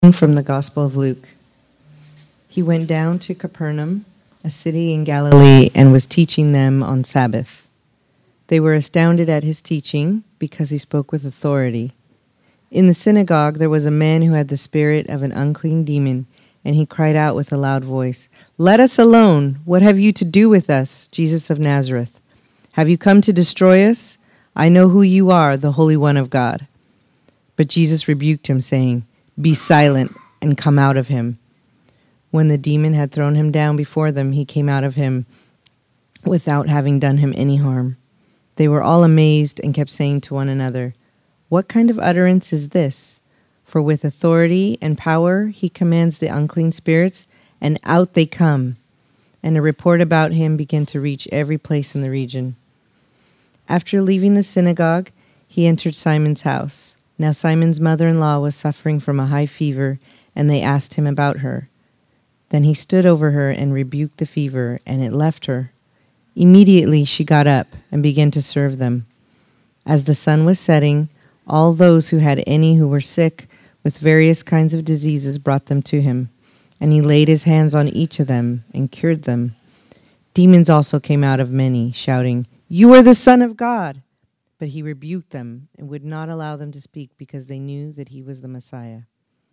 From the Gospel of Luke. He went down to Capernaum, a city in Galilee, and was teaching them on Sabbath. They were astounded at his teaching because he spoke with authority. In the synagogue there was a man who had the spirit of an unclean demon, and he cried out with a loud voice, "Let us alone! What have you to do with us, Jesus of Nazareth? Have you come to destroy us? I know who you are, the Holy One of God." But Jesus rebuked him, saying, "Be silent and come out of him." When the demon had thrown him down before them, he came out of him without having done him any harm. They were all amazed and kept saying to one another, "What kind of utterance is this? For with authority and power he commands the unclean spirits, and out they come." And a report about him began to reach every place in the region. After leaving the synagogue, he entered Simon's house. Now Simon's mother-in-law was suffering from a high fever, and they asked him about her. Then he stood over her and rebuked the fever, and it left her. Immediately she got up and began to serve them. As the sun was setting, all those who had any who were sick with various kinds of diseases brought them to him, and he laid his hands on each of them and cured them. Demons also came out of many, shouting, "You are the Son of God!" But he rebuked them and would not allow them to speak because they knew that he was the Messiah.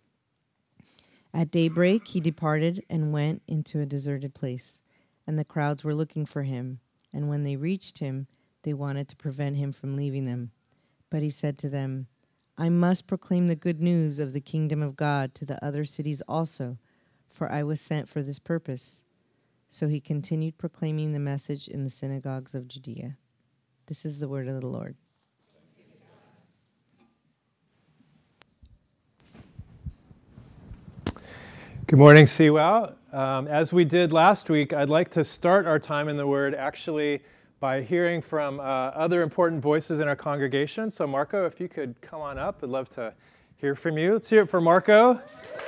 At daybreak he departed and went into a deserted place, and the crowds were looking for him. And when they reached him, they wanted to prevent him from leaving them. But he said to them, "I must proclaim the good news of the kingdom of God to the other cities also, for I was sent for this purpose." So he continued proclaiming the message in the synagogues of Judea. This is the word of the Lord. Good morning, Seawell. As we did last week, I'd like to start our time in the Word actually by hearing from other important voices in our congregation. So Marco, if you could come on up, I'd love to hear from you. Let's hear it for Marco.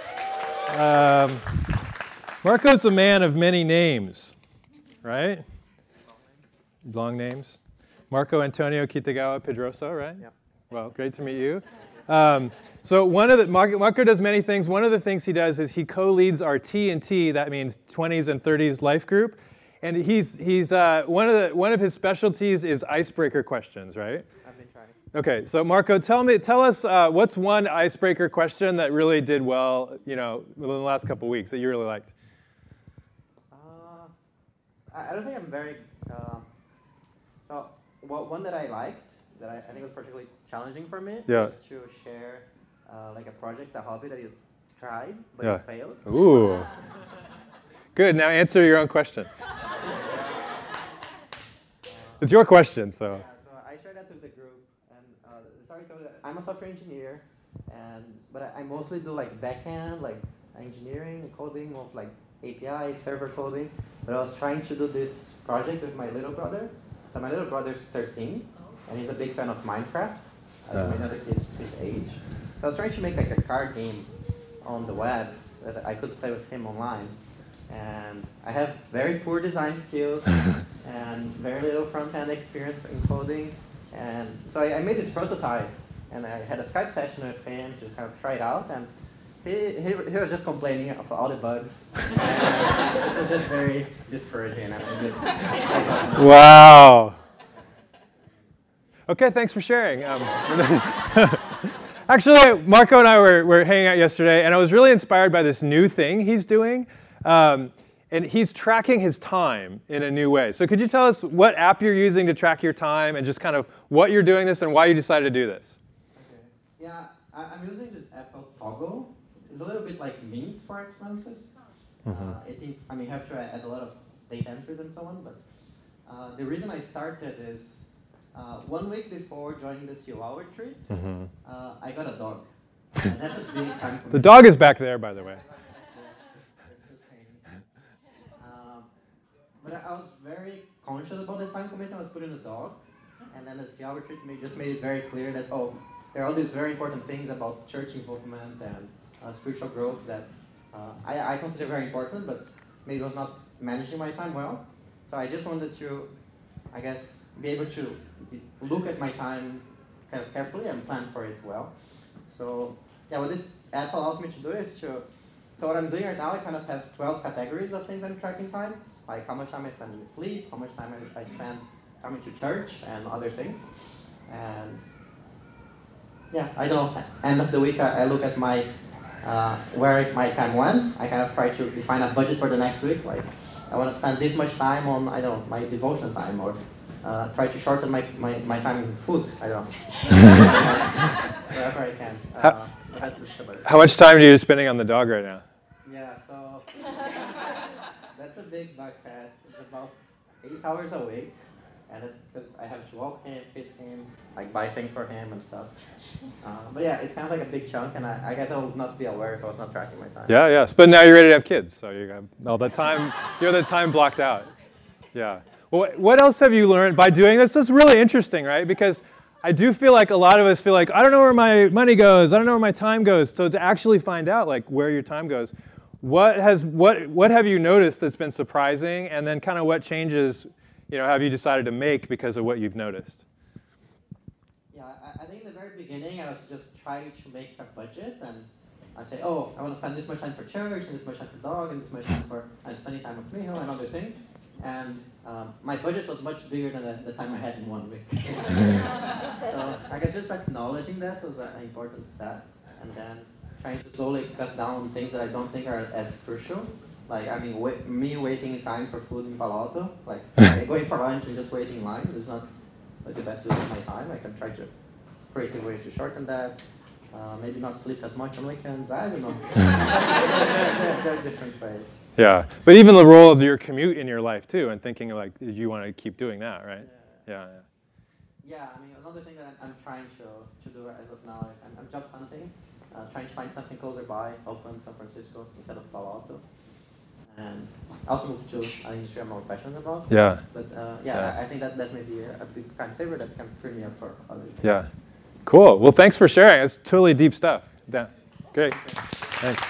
Marco's a man of many names, right? Long names. Marco Antonio Kitagawa Pedroso, right? Yeah. Well, great to meet you. So Marco does many things. One of the things he does is he co-leads our T&T, that means 20s and 30s life group. And he's one of his specialties is icebreaker questions, right? I've been trying. Okay, so Marco, tell us what's one icebreaker question that really did well, in the last couple of weeks that you really liked? I don't think I'm very. One that I liked, that I think was particularly challenging for me, was to share like a project, a hobby that you tried, but you failed. Ooh. Good, now answer your own question. It's your question, so. Yeah, so I shared that with the group, and the story told that I'm a software engineer, but I mostly do like backend, like engineering, coding of like API, server coding, but I was trying to do this project with my little brother. So my little brother's 13, and he's a big fan of Minecraft, as many other kids his age. So I was trying to make like a card game on the web so that I could play with him online. And I have very poor design skills and very little front-end experience in coding. And so I made this prototype, and I had a Skype session with him to kind of try it out. And he was just complaining of all the bugs. It was just very discouraging. Wow. Okay, thanks for sharing. Actually, Marco and I were hanging out yesterday, and I was really inspired by this new thing he's doing. And he's tracking his time in a new way. So could you tell us what app you're using to track your time and just kind of what you're doing this and why you decided to do this? Okay. Yeah, I'm using this app called Toggle. It's a little bit like Mint for expenses. You have to add a lot of data entries and so on, but the reason I started is 1 week before joining the COL retreat, I got a dog. And that's a big time commitment. The dog is back there, by the way. But I was very conscious about the time commitment I was putting in the dog, and then the COL retreat just made it very clear that, there are all these very important things about church involvement and spiritual growth that I consider very important, but maybe I was not managing my time well. So I just wanted to, be able to look at my time kind of carefully and plan for it well. So yeah, what this app allows me to do is to, so what I'm doing right now, I kind of have 12 categories of things I'm tracking time, like how much time I spend in sleep, how much time I spend coming to church, and other things. And yeah, I don't know, end of the week, I look at my, where my time went. I kind of try to define a budget for the next week, like I want to spend this much time on, I don't know, my devotion time, or try to shorten my time in food, I don't know. Wherever I can. How much time are you spending on the dog right now? Yeah, so that's a big bucket. It's about 8 hours a week. And because I have to walk him, feed him, like buy things for him and stuff. But yeah, it's kind of like a big chunk, and I guess I would not be aware if I was not tracking my time. Yeah, yes. But now you're ready to have kids, so you got all the time. You have the time blocked out. Yeah. Well, what else have you learned by doing this? This is really interesting, right? Because I do feel like a lot of us feel like, I don't know where my money goes. I don't know where my time goes. So to actually find out like where your time goes, what have you noticed that's been surprising? And then kind of what changes have you decided to make because of what you've noticed? Yeah, I think in the very beginning, I was just trying to make a budget, and I say, oh, I want to spend this much time for church, and this much time for dog, and this much time for spending time with Miho and other things. And my budget was much bigger than the time I had in 1 week. So I guess just acknowledging that was an important step, and then trying to slowly cut down on things that I don't think are as crucial. Like, I mean, me waiting in time for food in Palo Alto, like going for lunch and just waiting in line is not like the best use of my time. I can try to creative ways to shorten that. Maybe not sleep as much on weekends. I don't know. there are different ways. Yeah, but even the role of your commute in your life too, and thinking like, you want to keep doing that, right? Yeah. Yeah, I mean, another thing that I'm trying to do as of now is I'm job hunting, trying to find something closer by, Oakland, San Francisco, instead of Palo Alto. And I also moved to an industry I'm more passionate about. Yeah. But I think that may be a big time saver that can free me up for other things. Yeah. Cool. Well, thanks for sharing. It's totally deep stuff. Yeah. Great. Thanks.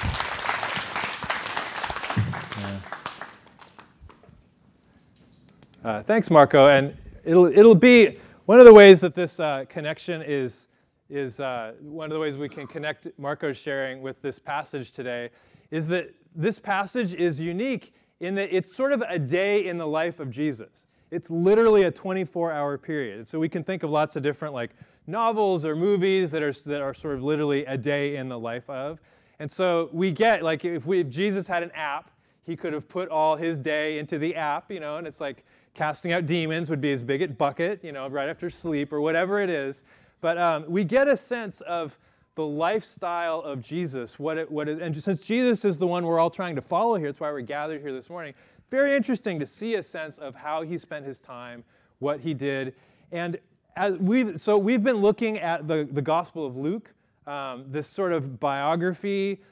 Thanks, Marco. And it'll be one of the ways that this connection is one of the ways we can connect Marco's sharing with this passage today is that this passage is unique in that it's sort of a day in the life of Jesus. It's literally a 24-hour period. And so we can think of lots of different like novels or movies that are sort of literally a day in the life of. And so we get like if Jesus had an app, he could have put all his day into the app, and it's like casting out demons would be his big bucket, right after sleep or whatever it is. But we get a sense of the lifestyle of Jesus, and since Jesus is the one we're all trying to follow here, that's why we're gathered here this morning, very interesting to see a sense of how he spent his time, what he did. And we've been looking at the Gospel of Luke, this sort of biography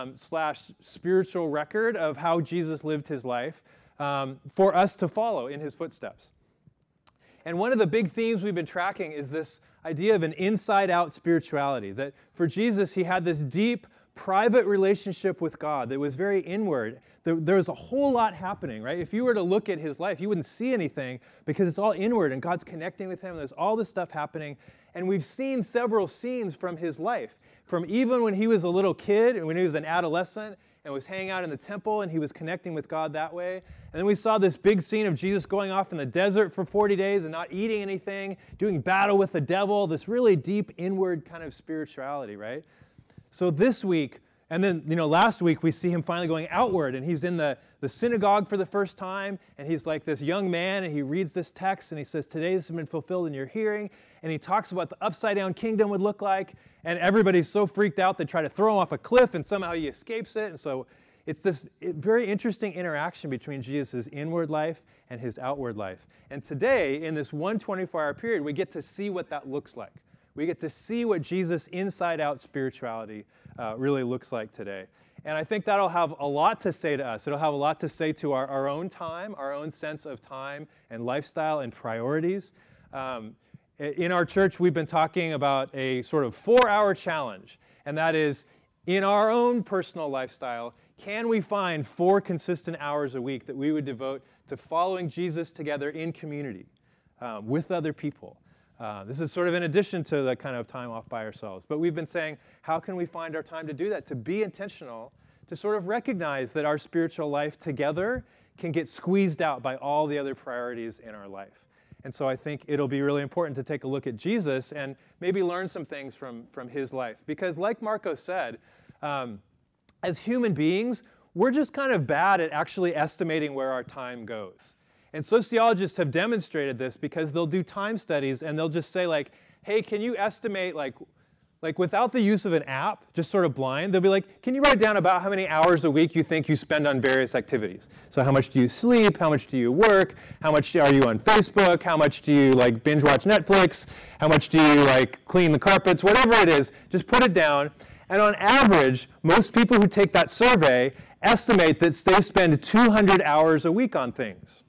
/ spiritual record of how Jesus lived his life for us to follow in his footsteps. And one of the big themes we've been tracking is this idea of an inside-out spirituality, that for Jesus, he had this deep, private relationship with God that was very inward. There was a whole lot happening, right? If you were to look at his life, you wouldn't see anything because it's all inward and God's connecting with him. There's all this stuff happening. And we've seen several scenes from his life, from even when he was a little kid and when he was an adolescent and was hanging out in the temple and he was connecting with God that way. And then we saw this big scene of Jesus going off in the desert for 40 days and not eating anything, doing battle with the devil, this really deep inward kind of spirituality, right? So this week, and then last week we see him finally going outward and he's in the synagogue for the first time and he's like this young man and he reads this text and he says, today this has been fulfilled in your hearing. And he talks about the upside down kingdom would look like, and everybody's so freaked out they try to throw him off a cliff and somehow he escapes it. And so it's this very interesting interaction between Jesus' inward life and his outward life. And today, in this 124-hour period, we get to see what that looks like. We get to see what Jesus' inside-out spirituality really looks like today. And I think that'll have a lot to say to us. It'll have a lot to say to our own time, our own sense of time and lifestyle and priorities. In our church, we've been talking about a sort of 4-hour challenge, and that is, in our own personal lifestyle, can we find 4 consistent hours a week that we would devote to following Jesus together in community with other people? This is sort of in addition to the kind of time off by ourselves. But we've been saying, how can we find our time to do that, to be intentional, to sort of recognize that our spiritual life together can get squeezed out by all the other priorities in our life. And so I think it'll be really important to take a look at Jesus and maybe learn some things from his life. Because like Marco said, as human beings, we're just kind of bad at actually estimating where our time goes. And sociologists have demonstrated this because they'll do time studies and they'll just say like, hey, can you estimate like without the use of an app, just sort of blind, they'll be like, can you write down about how many hours a week you think you spend on various activities? So how much do you sleep? How much do you work? How much are you on Facebook? How much do you like binge watch Netflix? How much do you like clean the carpets? Whatever it is, just put it down. And on average, most people who take that survey estimate that they spend 200 hours a week on things.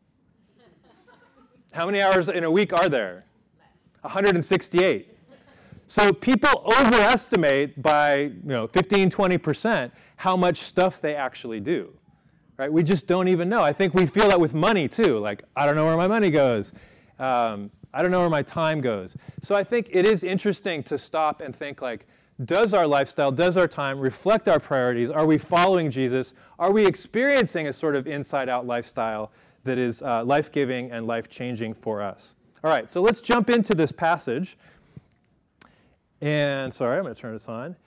How many hours in a week are there? 168. So people overestimate by 15, 20% how much stuff they actually do. Right? We just don't even know. I think we feel that with money too. Like, I don't know where my money goes. I don't know where my time goes. So I think it is interesting to stop and think like, does our lifestyle, does our time reflect our priorities? Are we following Jesus? Are we experiencing a sort of inside-out lifestyle that is life-giving and life-changing for us? All right, so let's jump into this passage. And sorry, I'm going to turn this on.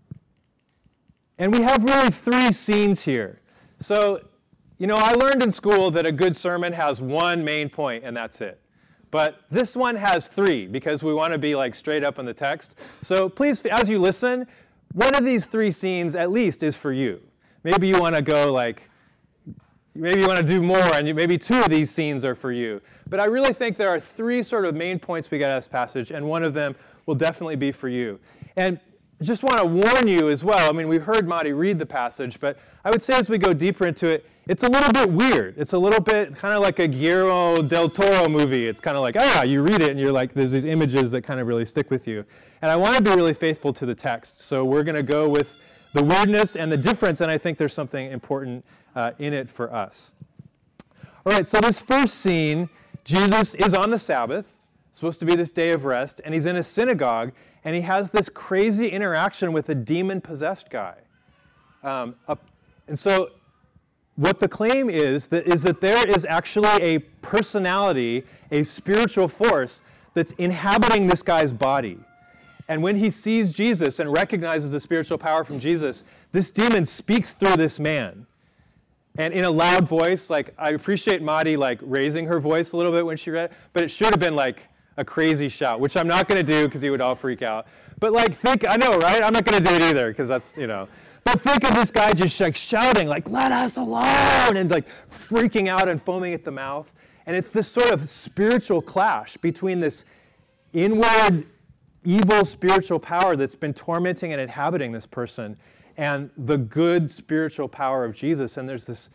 And we have really three scenes here. So, I learned in school that a good sermon has one main point, and that's it. But this one has three, because we want to be like straight up in the text. So please, as you listen, one of these three scenes at least is for you. Maybe you want to go like, maybe you want to do more, and maybe two of these scenes are for you. But I really think there are three sort of main points we get out of this passage, and one of them will definitely be for you. And just want to warn you as well. I mean, we've heard Madi read the passage, but I would say as we go deeper into it, it's a little bit weird. It's a little bit kind of like a Guillermo del Toro movie. It's kind of like, you read it and you're like, there's these images that kind of really stick with you. And I want to be really faithful to the text. So we're going to go with the weirdness and the difference, and I think there's something important in it for us. All right, so this first scene, Jesus is on the Sabbath. It's supposed to be this day of rest, and he's in a synagogue, and he has this crazy interaction with a demon-possessed guy. And so what the claim is that there is actually a personality, a spiritual force that's inhabiting this guy's body. And when he sees Jesus and recognizes the spiritual power from Jesus, this demon speaks through this man. And in a loud voice, like I appreciate Madi like raising her voice a little bit when she read it, but it should have been like a crazy shout, which I'm not going to do because you would all freak out. But like I know, right? I'm not going to do it either because that's, But think of this guy just like shouting, like, let us alone, and like freaking out and foaming at the mouth. And it's this sort of spiritual clash between this inward evil spiritual power that's been tormenting and inhabiting this person and the good spiritual power of Jesus. And there's this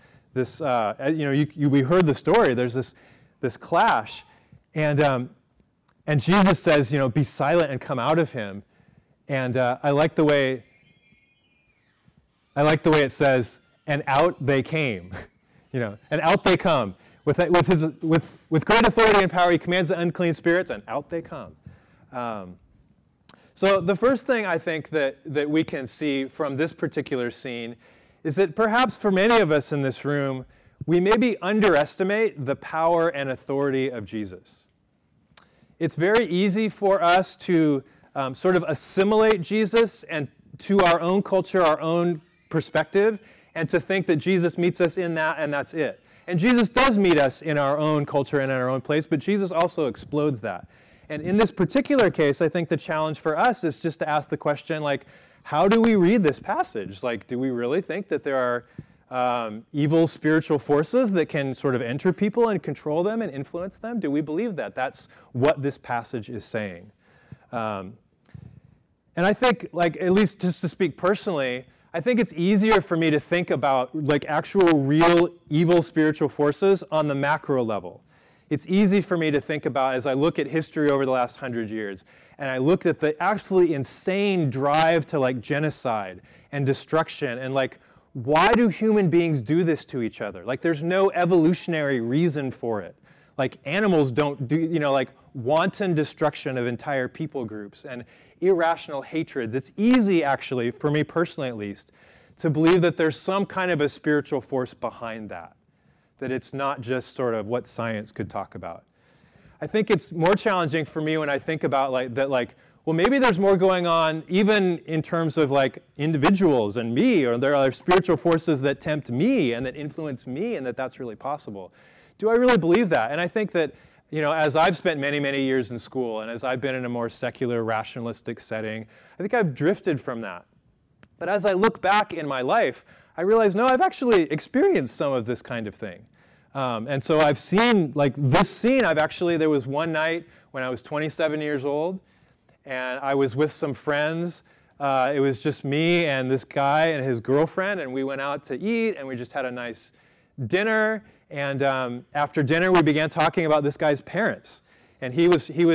we heard the story, there's this clash. And Jesus says, be silent and come out of him. And I like the way it says, and out they came, and out they come. With great authority and power, he commands the unclean spirits, and out they come. So the first thing I think that we can see from this particular scene is that perhaps for many of us in this room, we maybe underestimate the power and authority of Jesus. It's very easy for us to sort of assimilate Jesus and to our own culture, our own perspective, and to think that Jesus meets us in that and that's it. And Jesus does meet us in our own culture and in our own place, but Jesus also explodes that. And in this particular case, I think the challenge for us is just to ask the question, like, how do we read this passage? Like, do we really think that there are evil spiritual forces that can sort of enter people and control them and influence them? Do we believe that? That's what this passage is saying. And I think, like, at least just to speak personally, I think it's easier for me to think about like actual real evil spiritual forces on the macro level. It's easy for me to think about as I look at history over the last 100 years, and I look at the absolutely insane drive to like genocide and destruction, and like, why do human beings do this to each other? Like, there's no evolutionary reason for it. Like, animals don't do, like, wanton destruction of entire people groups and irrational hatreds. It's easy, actually, for me personally at least, to believe that there's some kind of a spiritual force behind that it's not just sort of what science could talk about. I think it's more challenging for me when I think about well, maybe there's more going on even in terms of like individuals and me, or there are spiritual forces that tempt me and that influence me, and that's really possible. Do I really believe that? And I think that, as I've spent many, many years in school, and as I've been in a more secular, rationalistic setting, I think I've drifted from that. But as I look back in my life, I realize, no, I've actually experienced some of this kind of thing. And so I've seen, like this scene, there was one night when I was 27 years old, and I was with some friends. It was just me and this guy and his girlfriend, and we went out to eat, and we just had a nice dinner. And after dinner, we began talking about this guy's parents. And I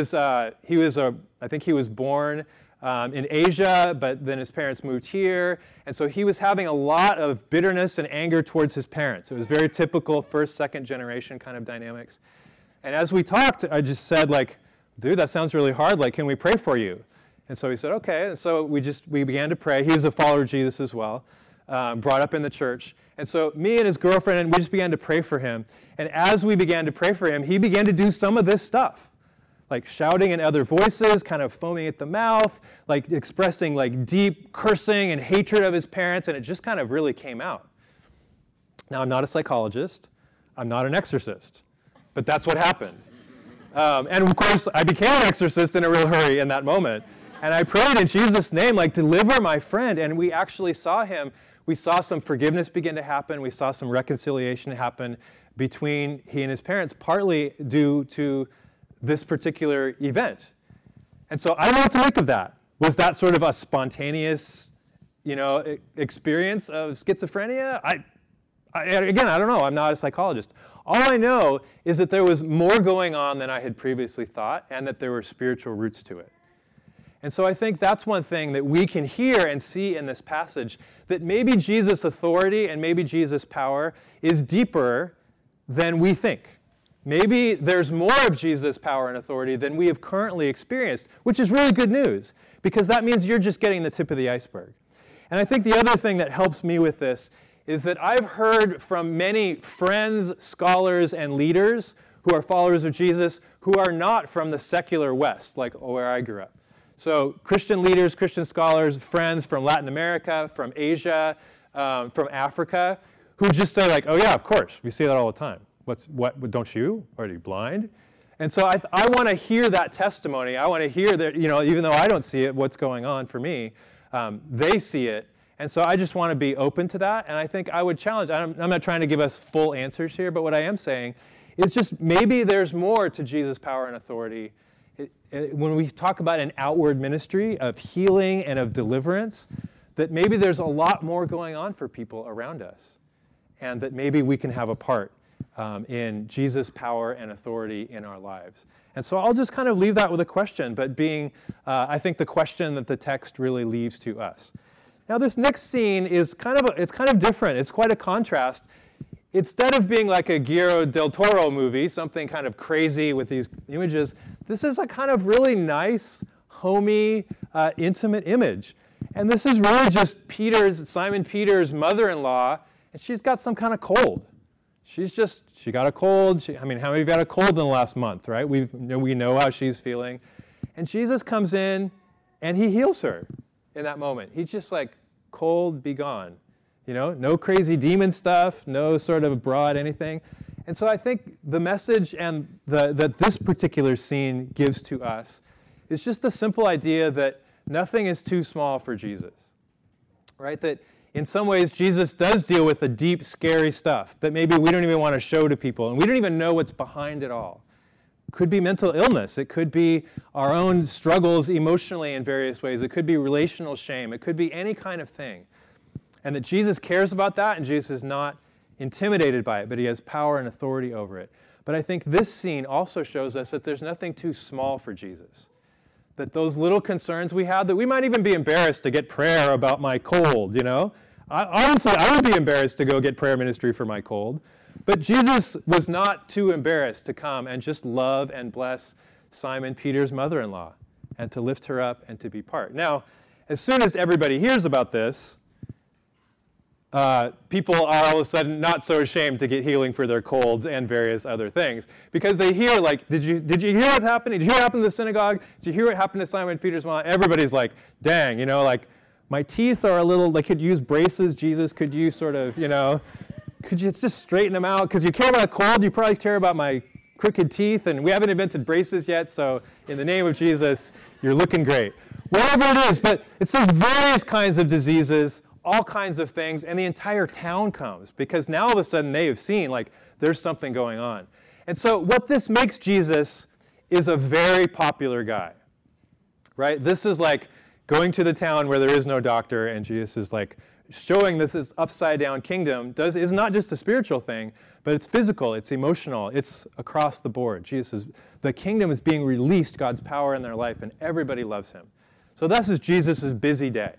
think he was born in Asia, but then his parents moved here. And so he was having a lot of bitterness and anger towards his parents. It was very typical first, second generation kind of dynamics. And as we talked, I just said, dude, that sounds really hard. Can we pray for you? And so he said, okay. And so we began to pray. He was a follower of Jesus as well, brought up in the church. And so me and his girlfriend, and we just began to pray for him. And as we began to pray for him, he began to do some of this stuff. Like shouting in other voices, kind of foaming at the mouth, expressing deep cursing and hatred of his parents, and it just kind of really came out. Now, I'm not a psychologist. I'm not an exorcist. But that's what happened. And of course, I became an exorcist in a real hurry in that moment. And I prayed in Jesus' name, deliver my friend. And we actually saw him. We saw some forgiveness begin to happen. We saw some reconciliation happen between he and his parents, partly due to this particular event. And so I don't know what to make of that. Was that sort of a spontaneous, experience of schizophrenia? Again, I don't know. I'm not a psychologist. All I know is that there was more going on than I had previously thought, and that there were spiritual roots to it. And so I think that's one thing that we can hear and see in this passage, that maybe Jesus' authority and maybe Jesus' power is deeper than we think. Maybe there's more of Jesus' power and authority than we have currently experienced, which is really good news, because that means you're just getting the tip of the iceberg. And I think the other thing that helps me with this is that I've heard from many friends, scholars, and leaders who are followers of Jesus who are not from the secular West, like where I grew up. So Christian leaders, Christian scholars, friends from Latin America, from Asia, from Africa, who just say oh yeah, of course, we see that all the time. What, don't you? Are you blind? And so I want to hear that testimony. I want to hear that, even though I don't see it, what's going on for me, they see it. And so I just want to be open to that. And I think I would challenge, I'm not trying to give us full answers here, but what I am saying is just maybe there's more to Jesus' power and authority. When we talk about an outward ministry of healing and of deliverance, that maybe there's a lot more going on for people around us. And that maybe we can have a part in Jesus' power and authority in our lives. And so I'll just kind of leave that with a question, but being, I think, the question that the text really leaves to us. Now, this next scene is kind of different. It's quite a contrast. Instead of being like a Guillermo del Toro movie, something kind of crazy with these images, this is a kind of really nice, homey, intimate image. And this is really just Simon Peter's mother-in-law, and she's got some kind of cold. She got a cold. How many of you had a cold in the last month, right? We know how she's feeling. And Jesus comes in, and he heals her in that moment. He's just like, cold, be gone. No crazy demon stuff, no sort of broad anything. And so I think the message that this particular scene gives to us is just the simple idea that nothing is too small for Jesus, right? That in some ways, Jesus does deal with the deep, scary stuff that maybe we don't even want to show to people, and we don't even know what's behind it all. It could be mental illness. It could be our own struggles emotionally in various ways. It could be relational shame. It could be any kind of thing. And that Jesus cares about that, and Jesus is not intimidated by it, but he has power and authority over it. But I think this scene also shows us that there's nothing too small for Jesus. That those little concerns we have, that we might even be embarrassed to get prayer about my cold, Honestly, I would be embarrassed to go get prayer ministry for my cold. But Jesus was not too embarrassed to come and just love and bless Simon Peter's mother-in-law and to lift her up and to be part. Now, as soon as everybody hears about this, people are all of a sudden not so ashamed to get healing for their colds and various other things, because they hear, like, did you hear what happened? Did you hear what happened in the synagogue? Did you hear what happened to Simon Peter's mom? Everybody's like, dang, you know, like, my teeth are a little, they could use braces. Jesus, could you sort of, you know, could you just straighten them out? Because you care about a cold, you probably care about my crooked teeth, and we haven't invented braces yet, so in the name of Jesus, you're looking great. Whatever it is, but it says various kinds of diseases, all kinds of things, and the entire town comes, because now all of a sudden they have seen, like, there's something going on. And so what this makes Jesus is a very popular guy, right? This is like going to the town where there is no doctor, and Jesus is like showing this is upside-down kingdom is not just a spiritual thing, but it's physical, it's emotional, it's across the board. The kingdom is being released, God's power in their life, and everybody loves him. So this is Jesus' busy day.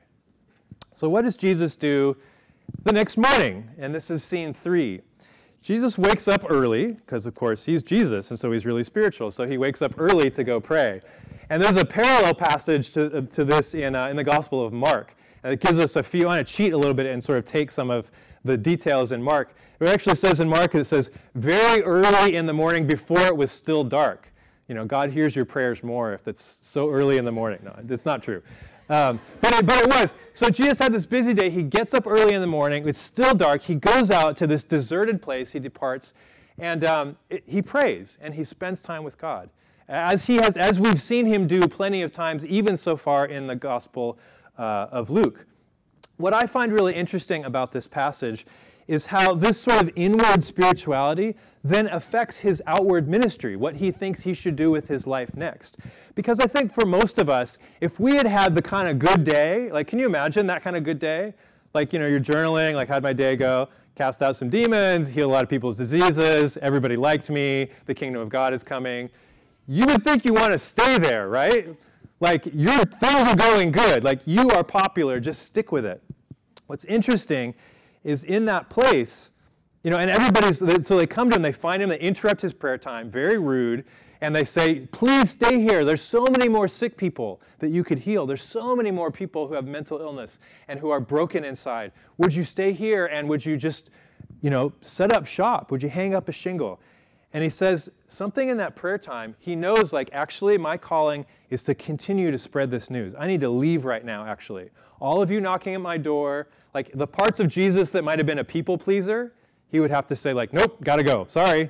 So what does Jesus do the next morning? And this is scene 3. Jesus wakes up early, because of course he's Jesus, and so he's really spiritual. So he wakes up early to go pray. And there's a parallel passage to this in the Gospel of Mark. And it gives us I want to cheat a little bit and sort of take some of the details in Mark. It actually says in Mark, it says, very early in the morning before it was still dark. You know, God hears your prayers more if it's so early in the morning. No, it's not true. But it was. So Jesus had this busy day. He gets up early in the morning. It's still dark. He goes out to this deserted place. He departs, and he prays, and he spends time with God, as we've seen him do plenty of times, even so far in the Gospel of Luke. What I find really interesting about this passage is how this sort of inward spirituality then affects his outward ministry, what he thinks he should do with his life next. Because I think for most of us, if we had had the kind of good day, like, can you imagine that kind of good day? Like, you know, you're journaling, like, how'd my day go? Cast out some demons, heal a lot of people's diseases, everybody liked me, the kingdom of God is coming. You would think you want to stay there, right? Like, your things are going good, like, you are popular, just stick with it. What's interesting is in that place, you know, and so they come to him, they find him, they interrupt his prayer time, very rude, and they say, please stay here. There's so many more sick people that you could heal. There's so many more people who have mental illness and who are broken inside. Would you stay here, and would you just, you know, set up shop? Would you hang up a shingle? And he says something in that prayer time. He knows, like, actually, my calling is to continue to spread this news. I need to leave right now, actually. All of you knocking at my door, like, the parts of Jesus that might have been a people pleaser, he would have to say, like, nope, got to go. Sorry.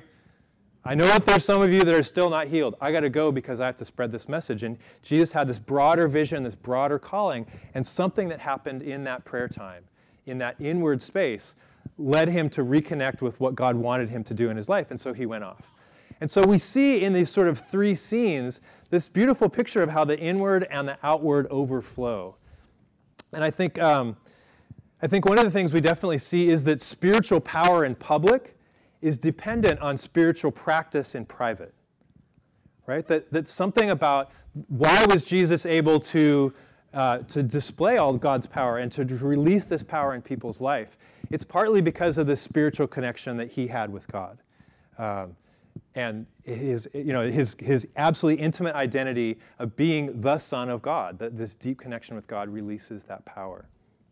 I know that there's some of you that are still not healed. I got to go because I have to spread this message. And Jesus had this broader vision, this broader calling, and something that happened in that prayer time, in that inward space, led him to reconnect with what God wanted him to do in his life, and so he went off. And so we see in these sort of 3 scenes this beautiful picture of how the inward and the outward overflow. And I think one of the things we definitely see is that spiritual power in public is dependent on spiritual practice in private, right? That's something about why was Jesus able to display all God's power and to release this power in people's life. It's partly because of the spiritual connection that he had with God, and his absolutely intimate identity of being the Son of God. That this deep connection with God releases that power.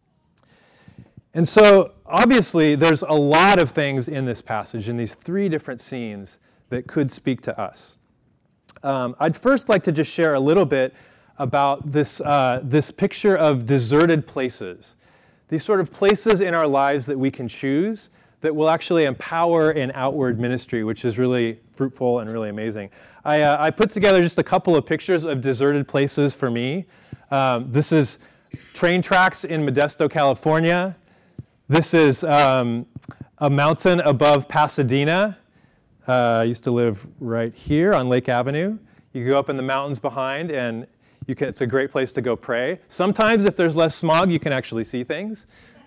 And so, obviously, there's a lot of things in this passage, in these 3 different scenes, that could speak to us. I'd first like to just share a little bit about this picture of deserted places. These sort of places in our lives that we can choose that will actually empower an outward ministry, which is really fruitful and really amazing. I put together just a couple of pictures of deserted places for me. This is train tracks in Modesto, California. This is a mountain above Pasadena. I used to live right here on Lake Avenue. You go up in the mountains behind, and it's a great place to go pray. Sometimes, if there's less smog, you can actually see things.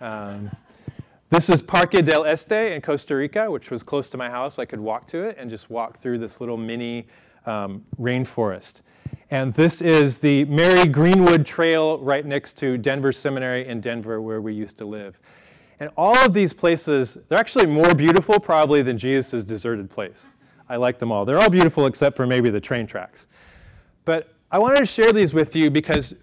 This is Parque del Este in Costa Rica, which was close to my house. I could walk to it and just walk through this little mini rainforest. And this is the Mary Greenwood Trail right next to Denver Seminary in Denver, where we used to live. And all of these places, they're actually more beautiful probably than Jesus' deserted place. I like them all. They're all beautiful except for maybe the train tracks. But I wanted to share these with you because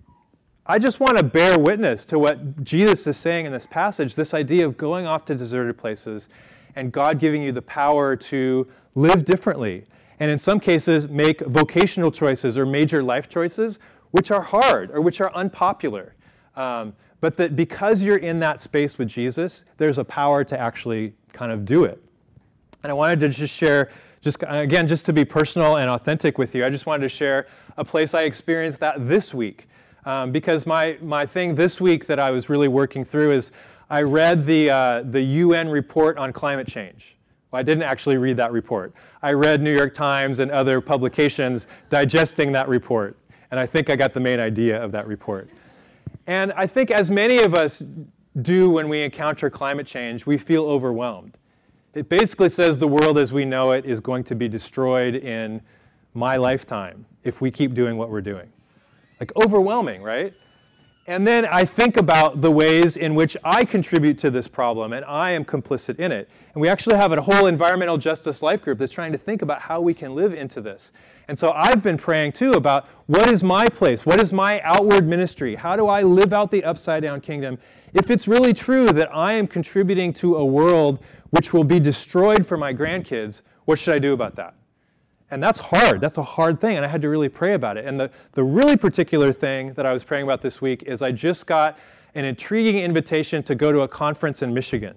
I just want to bear witness to what Jesus is saying in this passage, this idea of going off to deserted places and God giving you the power to live differently. And in some cases, make vocational choices or major life choices, which are hard or which are unpopular. But that because you're in that space with Jesus, there's a power to actually kind of do it. And I wanted to just share, again, just to be personal and authentic with you, I just wanted to share a place I experienced that this week. Because my thing this week that I was really working through is I read the UN report on climate change. Well, I didn't actually read that report. I read New York Times and other publications digesting that report. And I think I got the main idea of that report. And I think as many of us do when we encounter climate change, we feel overwhelmed. It basically says the world as we know it is going to be destroyed in my lifetime if we keep doing what we're doing. Like overwhelming, right? And then I think about the ways in which I contribute to this problem and I am complicit in it. And we actually have a whole environmental justice life group that's trying to think about how we can live into this. And so I've been praying too about what is my place? What is my outward ministry? How do I live out the upside down kingdom? If it's really true that I am contributing to a world which will be destroyed for my grandkids, what should I do about that? And that's hard. That's a hard thing, and I had to really pray about it. And the really particular thing that I was praying about this week is I just got an intriguing invitation to go to a conference in Michigan.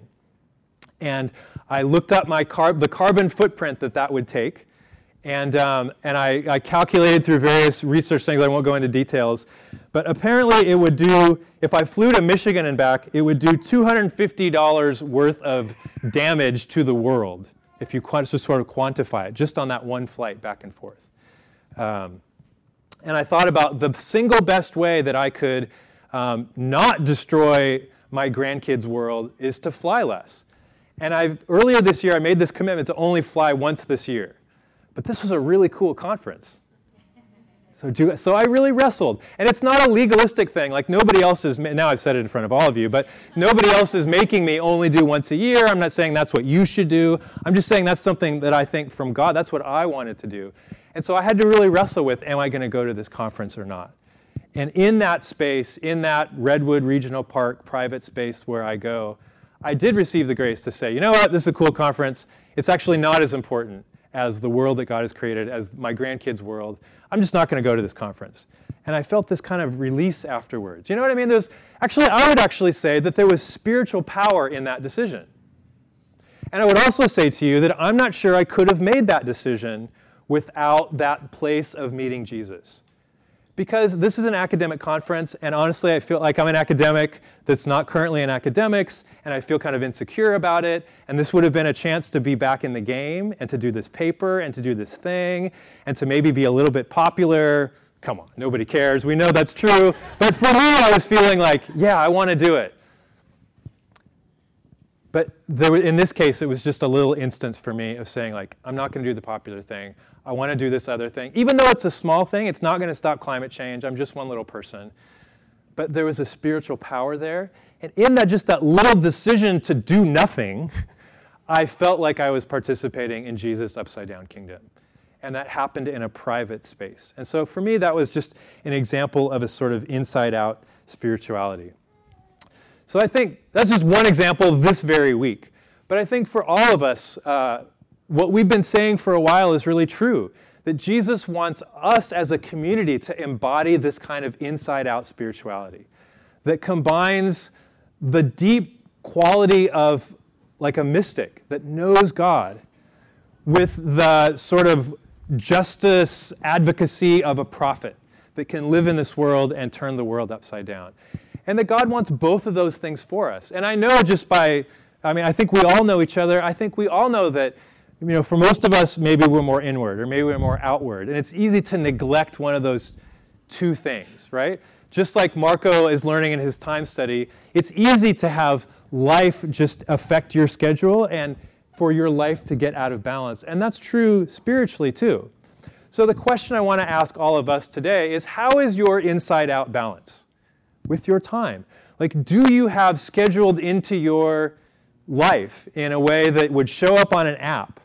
And I looked up the carbon footprint that would take, and I calculated through various research things. I won't go into details. But apparently it would do, if I flew to Michigan and back, it would do $250 worth of damage to the world, if you just sort of quantify it, just on that one flight back and forth. And I thought about the single best way that I could not destroy my grandkids' world is to fly less. And earlier this year, I made this commitment to only fly once this year. But this was a really cool conference. So I really wrestled. And it's not a legalistic thing. Like nobody else is, now I've said it in front of all of you, but nobody else is making me only do once a year. I'm not saying that's what you should do. I'm just saying that's something that I think from God, that's what I wanted to do. And so I had to really wrestle with, am I going to go to this conference or not? And in that space, in that Redwood Regional Park private space where I go, I did receive the grace to say, you know what, this is a cool conference. It's actually not as important as the world that God has created, as my grandkids' world. I'm just not going to go to this conference. And I felt this kind of release afterwards. You know what I mean? I would actually say that there was spiritual power in that decision. And I would also say to you that I'm not sure I could have made that decision without that place of meeting Jesus. Because this is an academic conference, and honestly, I feel like I'm an academic that's not currently in academics, and I feel kind of insecure about it, and this would have been a chance to be back in the game, and to do this paper, and to do this thing, and to maybe be a little bit popular. Come on, nobody cares. We know that's true. But for me, I was feeling like, yeah, I want to do it. But in this case, it was just a little instance for me of saying, like, I'm not going to do the popular thing. I want to do this other thing. Even though it's a small thing, it's not going to stop climate change. I'm just one little person. But there was a spiritual power there. And in just that little decision to do nothing, I felt like I was participating in Jesus' upside-down kingdom. And that happened in a private space. And so for me, that was just an example of a sort of inside-out spirituality. So I think that's just one example this very week. But I think for all of us, what we've been saying for a while is really true, that Jesus wants us as a community to embody this kind of inside-out spirituality that combines the deep quality of like a mystic that knows God with the sort of justice advocacy of a prophet that can live in this world and turn the world upside down. And that God wants both of those things for us. And I know I think we all know each other. I think we all know that, for most of us, maybe we're more inward or maybe we're more outward. And it's easy to neglect one of those two things, right? Just like Marco is learning in his time study, it's easy to have life just affect your schedule and for your life to get out of balance. And that's true spiritually too. So the question I want to ask all of us today is, how is your inside-out balance with your time? Like, do you have scheduled into your life in a way that would show up on an app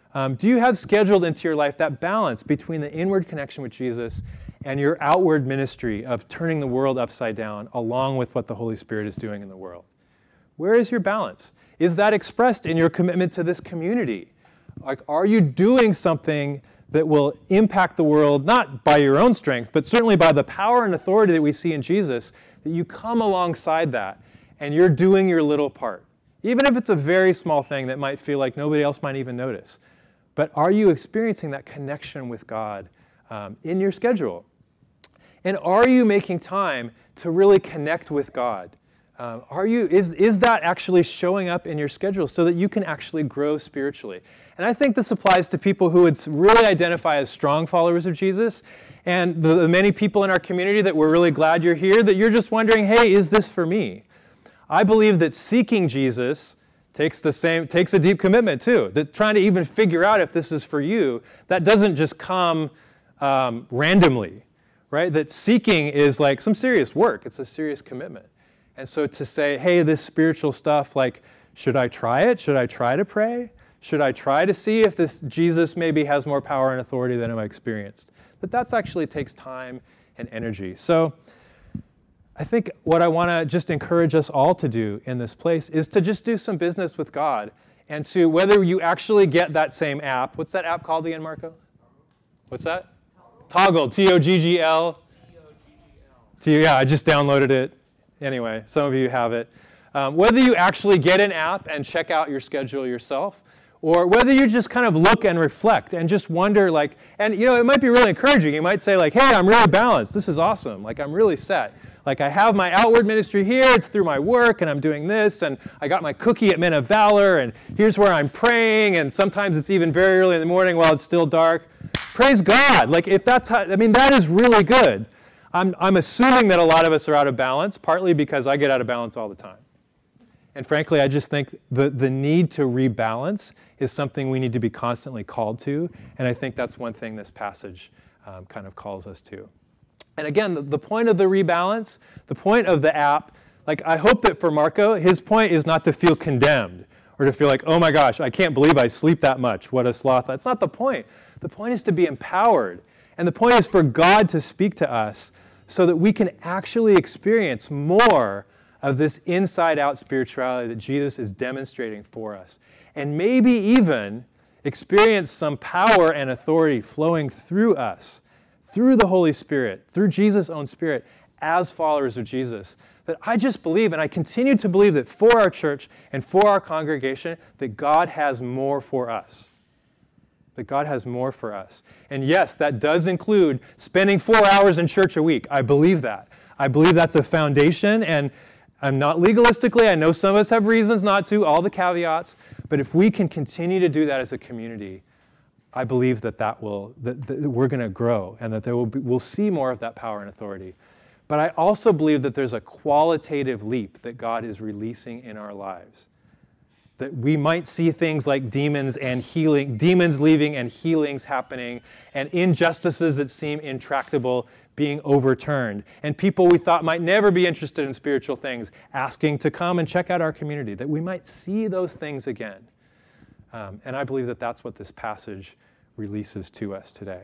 Do you have scheduled into your life that balance between the inward connection with Jesus and your outward ministry of turning the world upside down along with what the Holy Spirit is doing in the world? Where is your balance? Is that expressed in your commitment to this community? Like, are you doing something that will impact the world, not by your own strength, but certainly by the power and authority that we see in Jesus, that you come alongside that and you're doing your little part? Even if it's a very small thing that might feel like nobody else might even notice. But are you experiencing that connection with God in your schedule? And are you making time to really connect with God? Is that actually showing up in your schedule so that you can actually grow spiritually? And I think this applies to people who would really identify as strong followers of Jesus, and the many people in our community that we're really glad you're here, that you're just wondering, hey, is this for me? I believe that seeking Jesus takes a deep commitment too. That trying to even figure out if this is for you, that doesn't just come randomly, right? That seeking is like some serious work. It's a serious commitment. And so to say, hey, this spiritual stuff, like, should I try it? Should I try to pray? Should I try to see if this Jesus maybe has more power and authority than I've experienced? That actually takes time and energy. So I think what I want to just encourage us all to do in this place is to just do some business with God, and to, whether you actually get that same app. What's that app called again, Marco? What's that? Toggl, T-O-G-G-L. Yeah, I just downloaded it. Anyway, some of you have it. Whether you actually get an app and check out your schedule yourself, or whether you just kind of look and reflect and just wonder, like, and it might be really encouraging. You might say, like, hey, I'm really balanced. This is awesome. Like, I'm really set. Like, I have my outward ministry here. It's through my work, and I'm doing this, and I got my cookie at Men of Valor, and here's where I'm praying, and sometimes it's even very early in the morning while it's still dark. Praise God. Like, if that's how, that is really good. I'm assuming that a lot of us are out of balance, partly because I get out of balance all the time. And frankly, I just think the need to rebalance is something we need to be constantly called to, and I think that's one thing this passage kind of calls us to. And again, the point of the rebalance, the point of the app, like, I hope that for Marco, his point is not to feel condemned or to feel like, oh my gosh, I can't believe I sleep that much. What a sloth. That's not the point. The point is to be empowered. And the point is for God to speak to us so that we can actually experience more of this inside-out spirituality that Jesus is demonstrating for us. And maybe even experience some power and authority flowing through us, through the Holy Spirit, through Jesus' own Spirit, as followers of Jesus. That I just believe, and I continue to believe, that for our church and for our congregation, that God has more for us. That God has more for us. And yes, that does include spending 4 hours in church a week. I believe that. I believe that's a foundation, and I'm not legalistically, I know some of us have reasons not to, all the caveats, but if we can continue to do that as a community, I believe that we're going to grow, and that we'll see more of that power and authority. But I also believe that there's a qualitative leap that God is releasing in our lives. That we might see things like demons leaving and healings happening, and injustices that seem intractable being overturned, and people we thought might never be interested in spiritual things asking to come and check out our community, that we might see those things again. And I believe that that's what this passage releases to us today.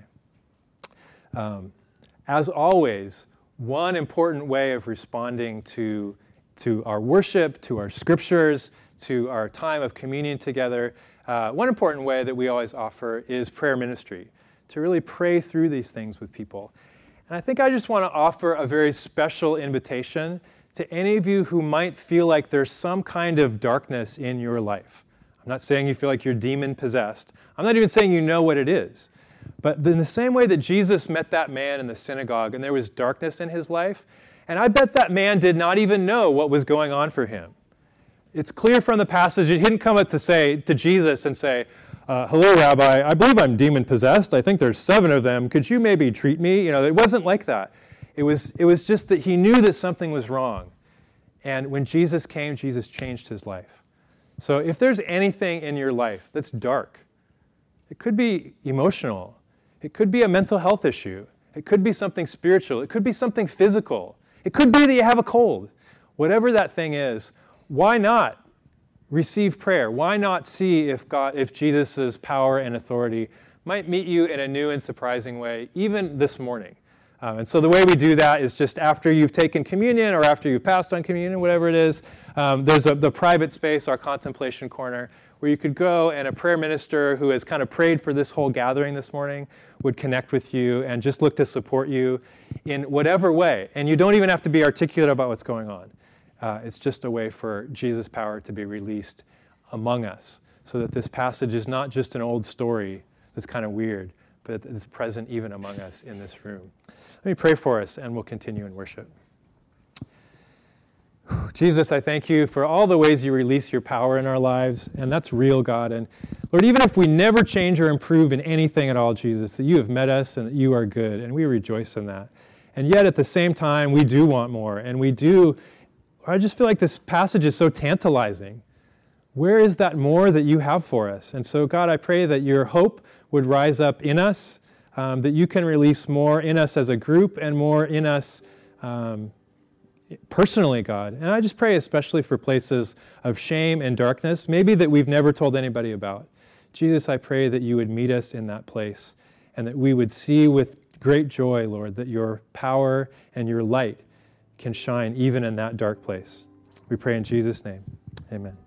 As always, one important way of responding to our worship, to our scriptures, to our time of communion together, one important way that we always offer is prayer ministry, to really pray through these things with people. And I think I just want to offer a very special invitation to any of you who might feel like there's some kind of darkness in your life. I'm not saying you feel like you're demon-possessed. I'm not even saying you know what it is. But in the same way that Jesus met that man in the synagogue and there was darkness in his life, and I bet that man did not even know what was going on for him. It's clear from the passage, he didn't come up to Jesus and say, hello, Rabbi, I believe I'm demon-possessed. I think there's 7 of them. Could you maybe treat me? It wasn't like that. It was just that he knew that something was wrong. And when Jesus came, Jesus changed his life. So if there's anything in your life that's dark, it could be emotional. It could be a mental health issue. It could be something spiritual. It could be something physical. It could be that you have a cold. Whatever that thing is, why not receive prayer. Why not see if Jesus' power and authority might meet you in a new and surprising way, even this morning? And so the way we do that is just after you've taken communion or after you've passed on communion, whatever it is, there's the private space, our contemplation corner, where you could go and a prayer minister who has kind of prayed for this whole gathering this morning would connect with you and just look to support you in whatever way. And you don't even have to be articulate about what's going on. It's just a way for Jesus' power to be released among us, so that this passage is not just an old story that's kind of weird, but it's present even among us in this room. Let me pray for us, and we'll continue in worship. Jesus, I thank you for all the ways you release your power in our lives, and that's real, God. And Lord, even if we never change or improve in anything at all, Jesus, that you have met us and that you are good, and we rejoice in that. And yet at the same time, we do want more, and I just feel like this passage is so tantalizing. Where is that more that you have for us? And so, God, I pray that your hope would rise up in us, that you can release more in us as a group and more in us personally, God. And I just pray especially for places of shame and darkness, maybe that we've never told anybody about. Jesus, I pray that you would meet us in that place and that we would see with great joy, Lord, that your power and your light can shine even in that dark place. We pray in Jesus' name. Amen.